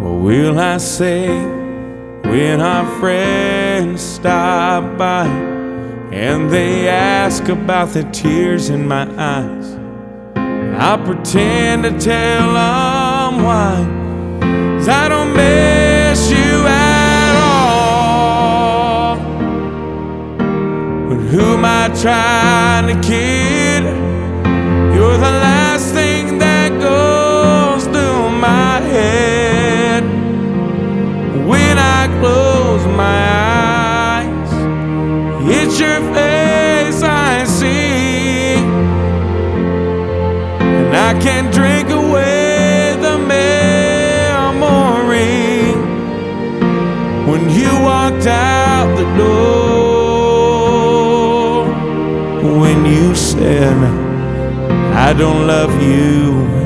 What will I say when our friends stop by and they ask about the tears in my eyes? I'll pretend to tell them why, 'cause I don't miss you at all. But who am I trying to kid? You're the last thing that goes through my head. When I close my eyes, it's your face I see, and I can't drink away the memory when you walked out the door, when you said I don't love you